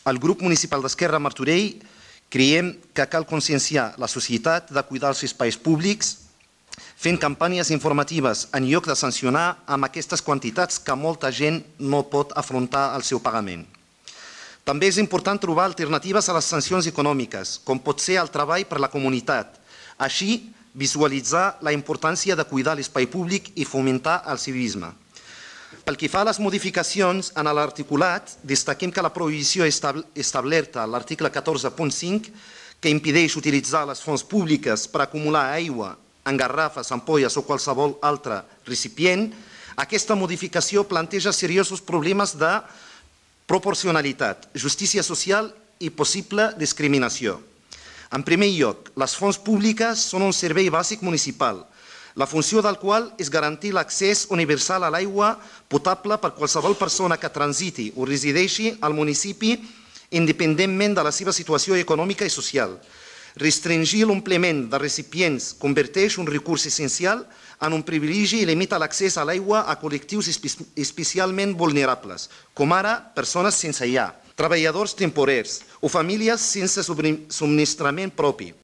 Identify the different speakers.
Speaker 1: Al grup municipal d'Esquerra a Martorell creiem que cal conscienciar la societat de cuidar els espais públics fent campanyes informatives en lloc de sancionar amb aquestes quantitats que molta gent no pot afrontar el seu pagament. També és important trobar alternatives a les sancions econòmiques, com pot ser el treball per la comunitat. Així, visualitzar la importància de cuidar l'espai públic i fomentar el civisme. Pel que fa a les modificacions en l'articulat, destaquem que la prohibició establerta a l'article 14.5, que impedeix utilitzar les fonts públiques per acumular aigua en garrafes, ampolles o qualsevol altre recipient, aquesta modificació planteja seriosos problemes de proporcionalitat, justícia social i possible discriminació. En primer lloc, les fonts públiques són un servei bàsic municipal, la funció del qual és garantir l'accés universal a l'aigua potable per qualsevol persona que transiti o resideixi al municipi independentment de la seva situació econòmica i social. Restringir l'ompliment de recipients converteix un recurs essencial en un privilegi i limita l'accés a l'aigua a col·lectius especialment vulnerables, com ara persones sense llar, treballadors temporers o famílies sense subministrament propi.